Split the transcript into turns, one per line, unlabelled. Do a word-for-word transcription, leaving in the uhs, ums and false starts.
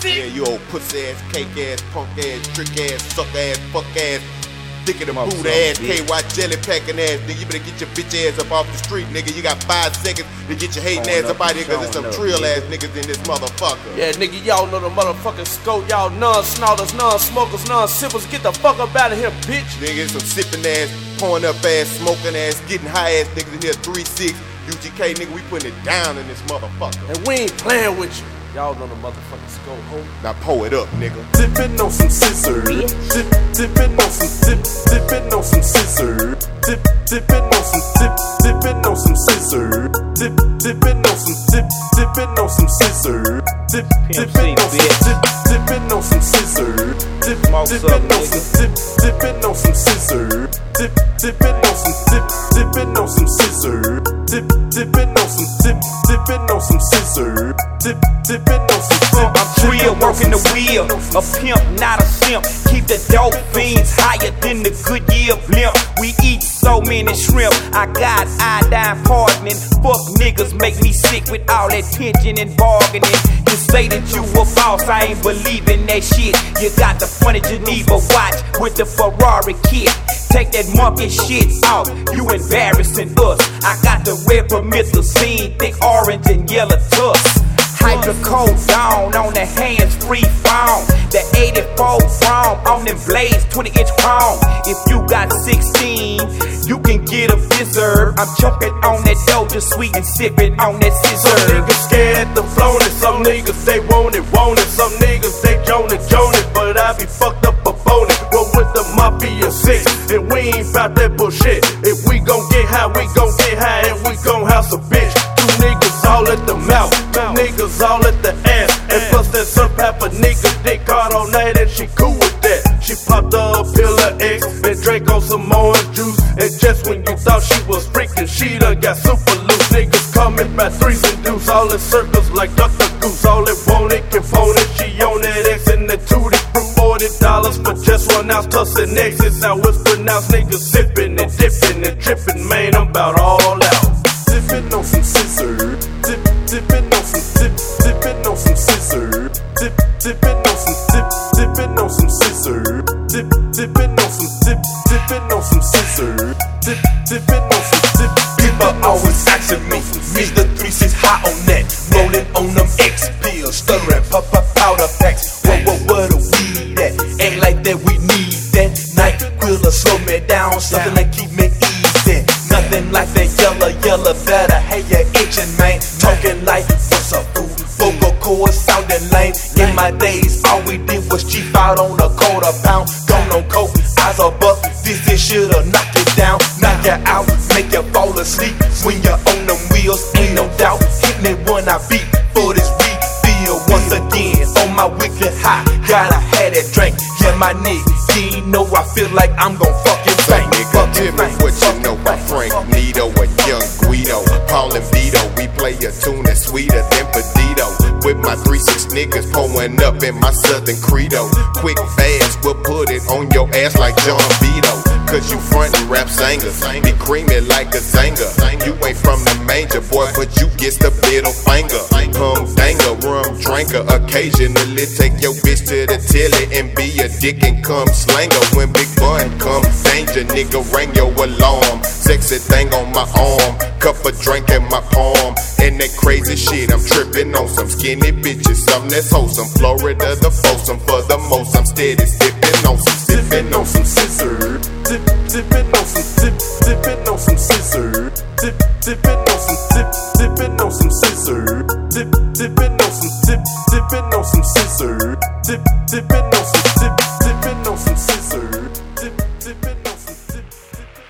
Yeah, you old pussy ass, cake ass, punk ass, trick ass, suck ass, fuck ass, dick in the boot ass, K Y jelly packing ass, nigga. You better get your bitch ass up off the street, nigga. You got five seconds to get your hating ass up out here, cause there's some trill ass niggas in this motherfucker.
Yeah, nigga, y'all know the motherfucking scope. Y'all non-snorters, non-smokers, non-sippers. Get the fuck up out of here, bitch.
Nigga, some sipping ass, pouring up ass, smoking ass, getting high ass niggas in here, three six. U G K, nigga, we putting it down in this motherfucker.
And we ain't playing with you. Y'all know the motherfucking scope, ho.
Now pull it up, nigga.
Dipping on some scissors. Dip, dipping on some dip, dipping on some scissors. Dip, dipping on some dip, dipping on some scissors. Dip, dipping on some dip, dipping on some scissors. Dip, dipping on some dip, dipping on some scissors. Dip, dipping on some dip, dipping on some scissors. Dip, dipping on some dip, dipping on some scissors. Dip, dipping on some dip, dipping on some scissors. Dip, dipping on some dip.
I'm real, working the wheel. A pimp, not a simp. Keep the dope fiends higher than the Goodyear blimp. We eat so many shrimp. I got iodine pardoning. Fuck niggas make me sick with all that pinching and bargaining. You say that you a boss, I ain't believing that shit. You got the funny Geneva watch with the Ferrari kit. Take that monkey shit off, you embarrassing us. I got the red promethazine, thick orange and yellow tusk. Hydrocodone on the hands-free phone. The eighty-four chrome on them blades, twenty inch chrome. If you got sixteen, you can get a Fizzerb. I'm choking on that Doja sweet and sipping on that scissor.
Some niggas scared to flown it, some niggas they want it, want it. Some niggas they joan it, joan it, but I be fucked up upon it. Roll with the Mafia six, and we ain't bout that bullshit. If we gon' get high, we gon' get high, and we gon' house a bitch. Two niggas all at the mouth, two niggas all at the ass, and plus that surf half a nigga dick hard on that, and she cool with that. She popped her a pill of X, and drank on some orange juice, and just when you thought she was freaking, she done got super loose. Niggas coming by threes and deuce, all in circles like Doctor Goose. All it want it can phone it, she on that X and the Tutti Fruit. Forty dollars for just one ounce, tussin' X's. How it's pronounced, niggas sipping and dipping and tripping, man, I'm about all out. Dipping on some scissors, dip, dipping on some dip, dipping on some scissors, dip, dipping on some dip, dipping on some scissors, dip, dipping on some dip, dipping on some scissors, dip, dipping on some dip.
People always asking me, Mister three six high on that, rolling on them X pills, stuttering, pop up powder packs. What what what a weed at? Ain't like that we need that. Night quiller slow me down, something that keep me easy. Nothing like that yellow, yellow better. Hey, you itching, man. Talking like, what's up, fool? Vocal cords sounding lame. In my days, all we did was cheap out on a quarter pound. Gone on coke, eyes are buck. This shit should've knocked it down. Knock you out, make you fall asleep. When you're on them wheels, ain't no doubt. Hitting it when I beat for this weed. Feel once again on my wicked high. Gotta have that drink, yeah, my nigga. You know I feel like I'm gon' fucking bang.
Nigga, tell me what you know about Frank Nito or Young Guido. Paul and Vito, we play a tune that's sweeter than Pedito. With my three six niggas pulling up in my Southern Credo. Quick, fast, we'll put it on your ass like John Vito. Cause you frontin' rap singers, be creamy like a zanger. You ain't from the manger, boy, but you get the middle finger. Hum danger, rum drinker, occasionally take your bitch to the tilly and be a dick and come slanger. When Big Bun come, danger, nigga, ring your alarm. Sexy thing on my arm, cup of drink in my palm. And that crazy shit, I'm tripping on some skinny bitches, something that's wholesome. Florida the foursome for the most, I'm steady sipping on some, sipping on some scissors.
Dip, dipping on some dip, dipping on some scissors. Dip, dipping on some dip, dipping on some scissors. Dip, dipping on some dip, dipping on some scissors. Dip, dipping on some dip, dipping on some